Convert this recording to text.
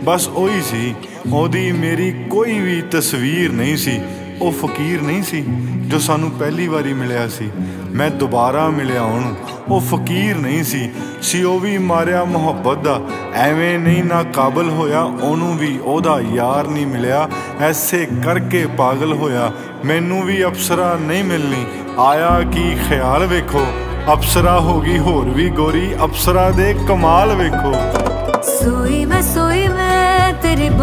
बस ਉਹੀ ਸੀ। ਉਹਦੀ ਮੇਰੀ ਕੋਈ ਵੀ ਤਸਵੀਰ ਨਹੀਂ ਸੀ। ਉਹ ਫਕੀਰ ਨਹੀਂ ਸੀ ਜੋ ਸਾਨੂੰ ਪਹਿਲੀ ਵਾਰੀ ਮਿਲਿਆ ਸੀ। ਮੈਂ ਦੁਬਾਰਾ ਮਿਲਿਆ ਉਹਨੂੰ, ਉਹ ਫਕੀਰ ਨਹੀਂ ਸੀ ਉਹ ਵੀ ਮਾਰਿਆ ਮੁਹੱਬਤ ਦਾ। ਐਵੇਂ ਨਹੀਂ ਨਾ ਕਾਬਲ ਹੋਇਆ ਉਹਨੂੰ ਵੀ ਉਹਦਾ ਯਾਰ ਨਹੀਂ ਮਿਲਿਆ। ਐਸੇ ਕਰਕੇ ਪਾਗਲ ਹੋਇਆ। ਮੈਨੂੰ ਵੀ ਅਪਸਰਾ ਨਹੀਂ ਮਿਲਣੀ, ਆਇਆ ਕੀ ਖਿਆਲ ਵੇਖੋ। ਅਪਸਰਾ ਹੋ ਗਈ ਹੋਰ ਵੀ ਗੋਰੀ, ਅਪਸਰਾ ਦੇ ਕਮਾਲ ਵੇਖੋ। ਸੋਈ ਮੈਂ ਤੇਰੀ